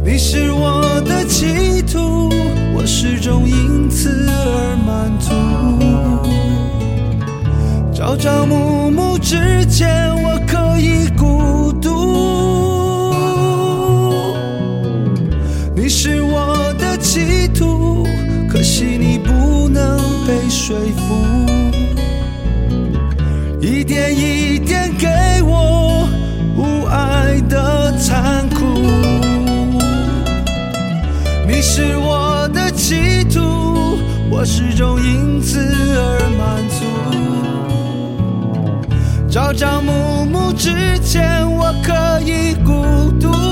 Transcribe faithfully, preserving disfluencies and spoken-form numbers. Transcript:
你是我的企图，我始终因此而满足。朝朝暮暮之间，我可以孤独。你是我的企图，可惜你不能被说服。一点一点给我无爱的残酷。你是我的企图，我始终因此而满足。朝朝暮暮之间，我可以孤独。